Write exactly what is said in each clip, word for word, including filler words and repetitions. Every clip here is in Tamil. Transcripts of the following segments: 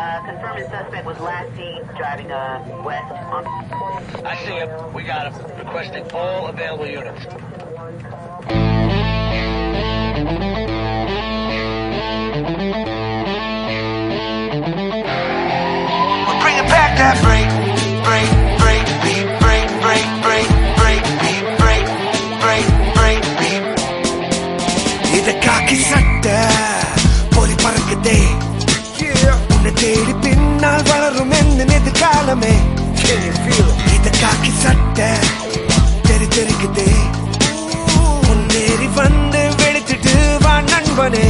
Uh, confirmed his suspect was last seen driving uh, west on... I see him. We got him. Requesting all available units. We're bringing back that break, break, break, beat, break, break, break, break, beat, break, break, break, beat. இத காக்கி சட்ட பொறி பறக்குதே, உன்னை தேடி பின்னால் வளரும் என்ன எதிர்காலமே. இத காக்கி சட்ட தெரி தெரிக்குதே, முன்னேறி வந்து வெளுத்துட்டு வா நண்பனே.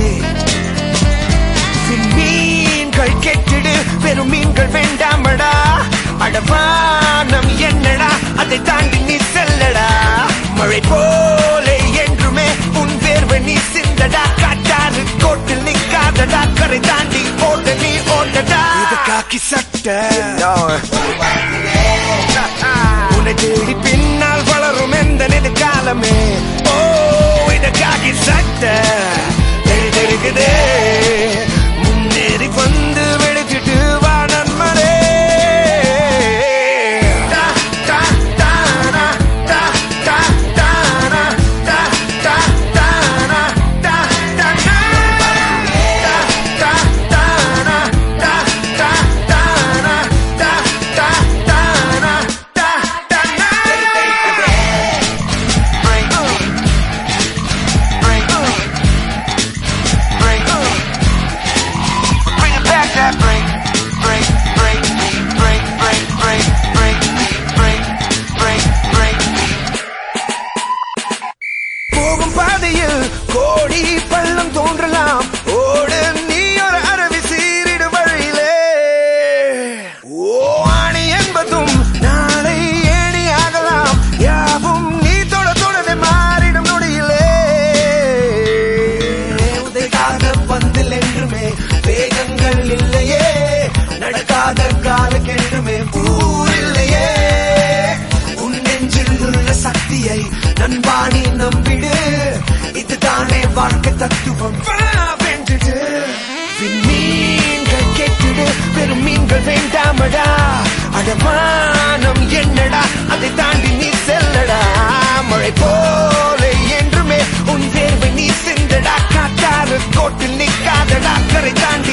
மீன்கள் கெட்டிடு, பெரும் மீன்கள் வேண்டாமடா. அடவானம் என்னடா, அதை தாண்டி நீ செல்லடா. மழை போல என்றுமே உன் வேர்வை நீ சிந்தடா. காட்டாறு கோட்டில் நிக்காதடா, கரை தாண்டி ஓட நீ ஓடடா. இது காக்கி சட்டை, உன்னை தேடி பின்னால் வளரும் எந்த எதிர்காலமே. ஓ இது காக்கி சட்டை தெரி தெரிக்குதே, முன்னேறி வந்து வெளுத்துட்டு வா நண்பனே. கோடி பள்ளம் தோன்றலாம், ஓடு நீ ஒரு அருவி சீரிடு வழியிலே. ஓ ஆணி என்பதும் நாளை ஏணி ஆகலாம், யாவும் நீ தொட தொடவே மாறிடும் நொடியிலே. உதைக்காக பந்தில் என்றுமே வேகங்கள் இல்லையே, நடக்காத காலக்கென்றுமே ஊர் இல்லையே. உன் நெஞ்சில் உள்ள சக்தியை நண்பாணி நம்பிடு, இதுதானே வாழ்க்கை தத்துவம். மீன்கள் கேட்டிடு, பெரும் மீன்கள் வேண்டாமடா. அடமானம் என்னடா, அதை தாண்டி நீ செல்லடா. மழை போல என்றுமே உன் வேர்வை நீ சிந்தடா. காட்டாறு கோட்டில் நிக்காதடா, கரை தாண்டி